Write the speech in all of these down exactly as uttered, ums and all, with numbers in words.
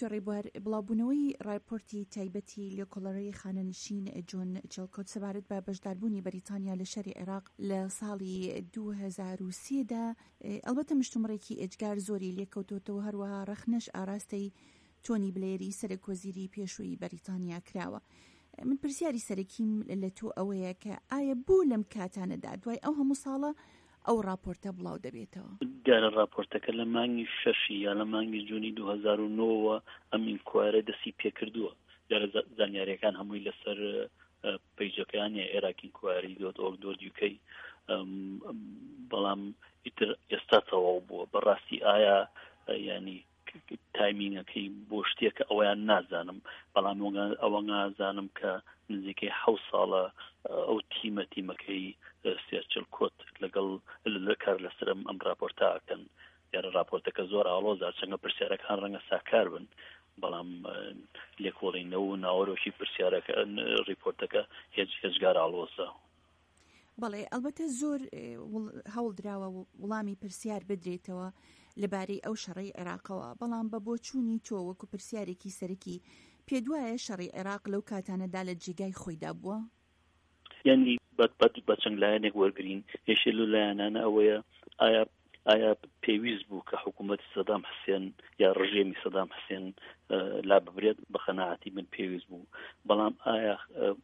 دکتۆر ڕێبوار بڵاوبوونەوەی ڕاپۆرتی تایبەتی لێکۆڵەرەی خانەنشین جۆن چێلکۆت سەبارەت بە بەشداربوونی بەریتانیا لە شەری عێراق لە ساڵی دوو هەزار و سێدا ئەلبەتە مشتومڕێکی ئێجگار زۆری لێکەوتۆتەوە، هەروەها ڕەخنەش ئاراستەی تۆنی بلێری سەرۆکوەزیری پێشووی بەریتانیا کراوە. من پرسیاری سەرەکیم لە تۆ ئەوەیە کە ئایا بوو لەم کاتانەدا دوای ئەو هەموو ساڵە ئەو راپۆرتە بڵاو دەبێتەوە؟ دیارە راپۆرتەکە لە مانگی شەشی یا لە مانگی جوونی دوو هەزار و نۆوە ئەم ئینکوایرە دەستی پێکردووە. دیارە زانیاریەکان هەمووی لەسەر پەیجەکانی عێراق ئینکوایری دۆت ئۆرگ دۆت یوکەی، بەڵام ئیتر ئێستا تەواو بووە. بەڕاستی ئایا ینی تایمینگەکەی بۆ شتێکە ئەویان نازانم، بەڵام ئەوە نازانم کە نزیکەی حەوت ساڵە ئەو تیمە تیمەکەی سێرچل کۆت لەگەڵ کار لەسەر ئەم راپۆرتاکەن. دیارە راپۆرتەکە زۆر ئاڵۆزە، چەندە پرسیارەکان ڕەنگە ساکار بن، بەڵام لێکۆڵینەوە و ناوەرۆکی پرسیارەکە ریپۆرتەکە هێچ هێچگار ئاڵۆزە. بەڵێ ئەلبەتە زۆر هەوڵ دراوە وڵامی پرسیار بدرێتەوە لەبارەی ئەو شەڕەی عێراقەوە، بەڵام بە بۆچوونی تۆ وەکو پرسیارێکی سەرەکی پێ دوایە شەڕی عێراق لەو کاتانەدا لە جێگای خۆیدا بووە؟ یعنی بە چەند لایەنێک وەرگرین. یەکێ لەو لایەنانە ئەوەیە ئایا ئایا پێویست بوو کە حکوومەتی سەدام حوسێن یا ڕژێمی سەدام حوسێن لا ببرێت؟ بە قەناعەتی من پێویست بوو، بەڵام ئایا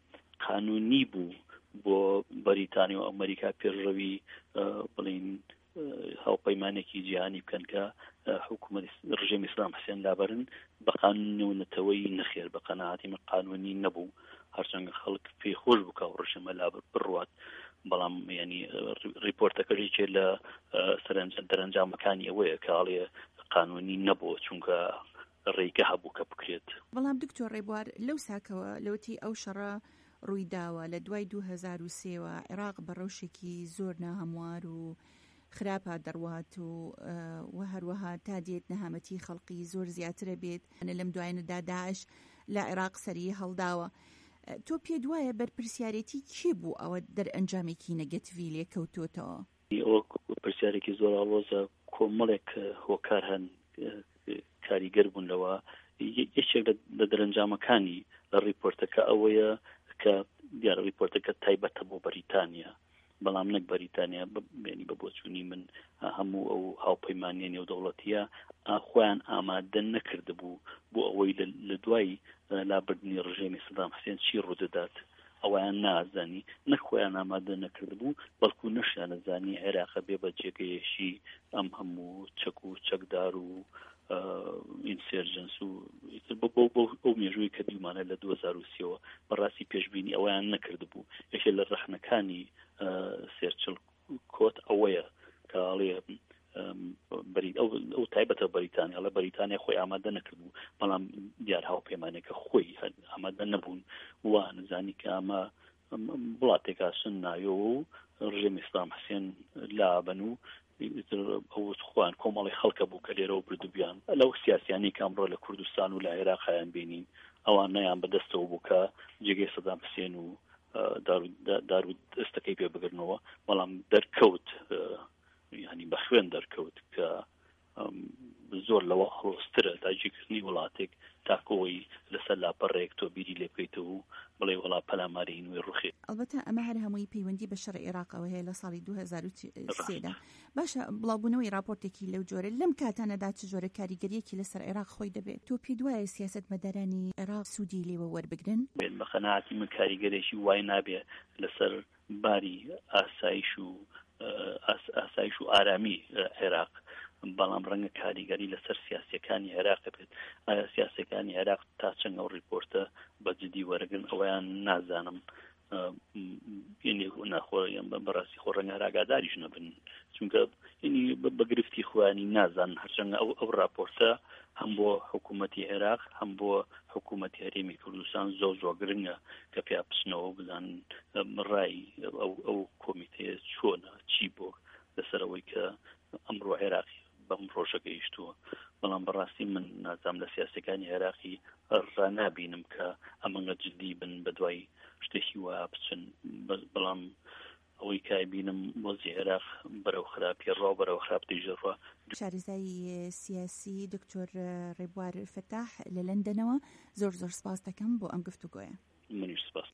قانونی بوو بۆ بەریتانیا و ئەمریکا پێشڕەوی بڵین هاوپەیمانێکی جیهانی بکەن کە حکوومەتی ڕژێمی سەدام حوسێن لابەرن؟ بە قانونەوەی نەخێر، بە قەناعەتی من قانونی نەبوو، هەرچەندە خەڵک پێی خۆش بوو کە ڕژێمە لابەر بڕوات، بەڵام ینی ریپۆرتەکەشی چێ لە سەرنجام دەرەنجامەکانی ئەوەیە کە ئاڵێ قانونی نەبووە چونکە ڕێگە هەبوو کە بکرێت. بەڵام دکتۆر ڕێبوار لەو ساکەوە لەوتی ئەو شەڕە ڕوویداوە لە دوای دوو هەزار و سێوە عێراق بە ڕەوشێکی زۆر ناهەموار و خراپە دەڕوات و و هەروەها تا دێت نەهامەتی خەڵقی زۆر زیاترە بێت. لەم دوایانەدا داعش لە عێراق سەری هەڵداوە. تۆ پێ دوایە بەرپرسیارەتی چی بوو ئەوە دەرئەنجامێکی نەگەتیڤی لێکەوتۆتەوە؟ ئەوە پرسیارێکی زۆر ئاڵۆزە. کۆمەڵێک هۆکار هەن کاریگەر بوون لەوە. یەکێک لە دەرەنجامەکانی لە ریپۆرتەکە ئەوەیە کە دیارە ریپۆرتەکە تایبەتە بۆ بەریتانیا، بەڵام نەک بەریتانیا بێنی بە بۆچوونی من هەموو ئەو هاوپەیمانیە نێودەوڵەتیە خۆیان ئامادە نەکرد بوو بۆ ئەوەی لە دوای لابردنی ڕژێمی سەدام حوسێن چی ڕوودەدات. ئەویان نازانی، نەخۆیان ئامادە نەکرد بوو، بەڵکو نەشیانە زانی عێراقە بێ بە جێگەیەشی ئەم هەموو چەک و چەکدار و ئینسێرجنس و ئەو مێژووی کە بیمانە لە دوو هەزار و سێەوە بەڕاستی پێشبینی ئەویان نەکرد بوو. یەکێ لە ڕەخنەکانی سێرچل کۆت ئەوەیە کە ئاڵێ ئەو تایبەتە بەریتانیا لە بەریتانیا خۆی ئامادە نەکرد بوو، بەڵام دیار هاوپەیمانێکە خۆی ئامادە نەبوون، وا نزانی کە ئەمە وڵاتێکا سن نایەوە و ڕژێمی سەدام حوسێن لابن و ئەو خوان کۆمەڵی خەڵکە بوو کە لێرەوە بردوبیان لەو سیاسیانی کە ئەمڕۆ لە کوردستان و لە عێراقیان بینین، ئەوان نەیان بەدەستەوە بوو کە جێگەی سەدام حوسێن و دار و دەستەکەی پێ بگرنەوە، بەڵام دەرکەوت ینی بە خوێن دەرکەوت کە زۆر لەوە هەڵۆسترە داگیرکردنی وڵاتێک تاکۆی لەسەر لاپەڕێک تۆ بیری لێ بکەیتەوە و بڵێ وڵا پەلاماری نوێ ڕوخێت. ئەلبەتە ئەمە هەر هەمووی پەیوەندی بە شەڕی عێراقەوە هەیە لە ساڵی دوو هەزار و سێدا. باشە، بڵاوبوونەوەی راپۆرتێکی لەو جۆرە لەم کاتانەدا چ جۆرە کاریگەریەکی لەسەر عێراق خۆی دەبێت؟ تۆ پێ دوایە سیاسەتمەدارانی عێراق سوودی لێوە وەربگرن؟ بە قەناعەتی من کاریگەرێکی وای نابێ لەسەر باری ئاسایش و ئاسایش و ئارامی عێراق، بەڵام ڕەنگە کاریگەری لەسەر سیاسەکانی عێراق بێت. ئایا سیاسەکانی عێراق تا چەند ئەو ریپۆرتە بەجددی وەرەگرن ئەویان نازانم، ناخۆیان بەڕاستی خۆ ڕەنگە ئاگاداریش نەبن، چونکە بە گرفتی خۆیانی نازان، هەرچەندە ئەو ئەو راپۆرتە هەم بۆ حکوومەتی عێراق هەم بۆ حکوومەتی هەرێمی کوردستان زۆر زۆر گرنگە کە پێ بچنەوە بزان ڕای ئەو کۆمیتەیە چۆنە، چی بۆ لەسەرەوەی کە ئەمڕۆ عێراقی بەم ڕۆژە گەیشتووە. بەڵام بەڕاستی من نازام لە سیاسەکانی عێراقی ڕانابینم کە ئەمەنگە جددی بن بە دوای شتێکی وایە بچن، بەڵام ئەوەی کابینم وەزی عێراق بەرەو خراپی ڕاو بەرەو خراپ دەیژەڕە. شارەزای سیاسی دکتۆر ڕێبوار فتاح لە لەندەنەوە زۆر زۆر سپاس دەکەم بۆ ئەم گفتوگۆیە. منیش سپاس.